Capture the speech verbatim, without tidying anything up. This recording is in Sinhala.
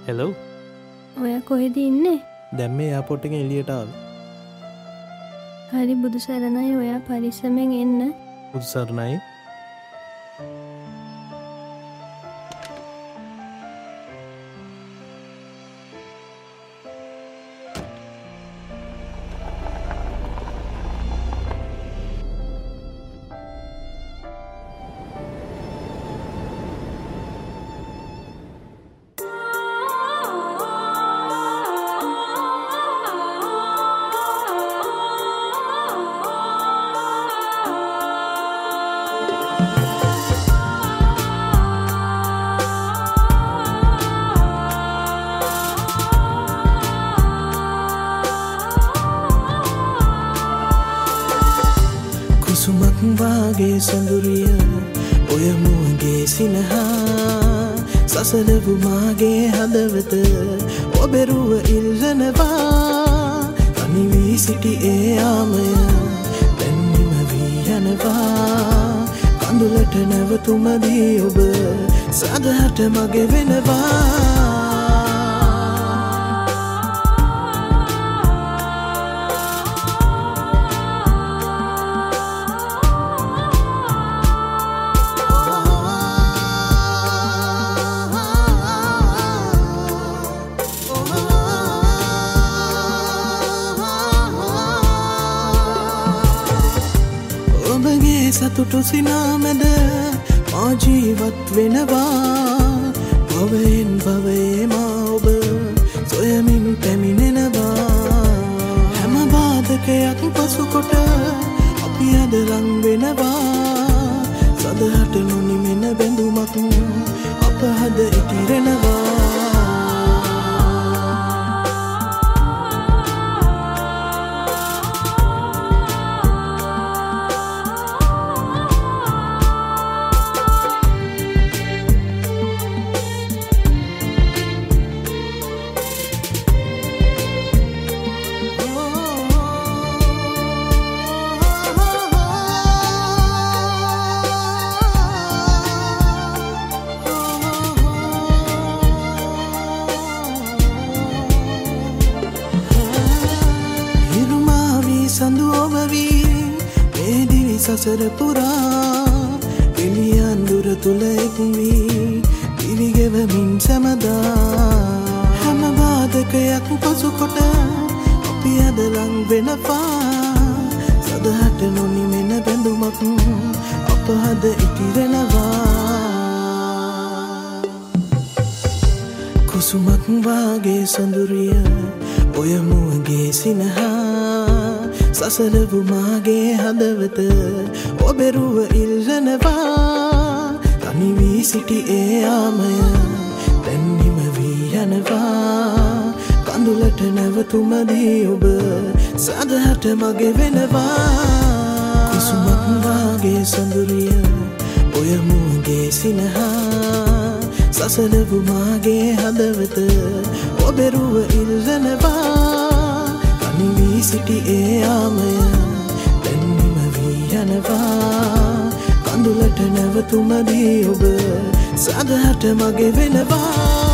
හෙලෝ ඔයා කොහෙද ඉන්නේ? දැන් මේ එයාපෝට් එකෙන් එළියට ආවේ. හරි බුදු සරණයි ඔයා පරිස්සමෙන් එන්න. බුදු සරණයි. කුසුමක් වාගේ සොඳුරිය ඔය මුවගේ සිනහා සසලපු මාගේ හදවත ඔබෙරුව ඉල්ලනවා තනි වී සිටි ඒ යාමය දැන් නිම වී යනවා කඳුලට නැවතුමදී ඔබ සදහට මගේ වෙනවා ඔබගේ සතුටු සිනාමැද මා ජීවත් වෙනවා භවයෙන් භවයේ මා ඔබ සොයමින් පැමිණෙනවා හැම බාධකයක් පසුකොට අපි අද ලං වෙනවා සදහට නොනිමෙන බැඳුමක් අප හද ඉතිරෙනවා සඳු ඔබවී මේ දිවි සසර පුරා එළියන් දුර තුල එක්වී පිළිගෙවමින් සැමදා හැම බාධකයක් පසුකොට අපි අද ලං වෙනවා සදහට නොනිමෙන බැඳුමක් අප හද ඉතිරෙනවා කුසුමක් වාගේ සොඳුරිය ඔය මුවගේ සිනහා සසලපු මාගේ හදවත ඔබෙරුව ඉල්ලනවා තනි වී සිටි ඒ යාමය දැන් නිම වී යනවා කඳුලට නැවතුමදී ඔබ සදහට මගේ වෙනවා කුසුමක් වාගේ සොඳුරිය ඔය මුවගේ සිනහා සසලපු මාගේ හදවත ඔබෙරුව ඉල්ලනවා වී සිටි ඒ යාමය දැන් නිම වී යනවා කඳුලට නැවතුමදී ඔබ සදහට මගේ වෙනවා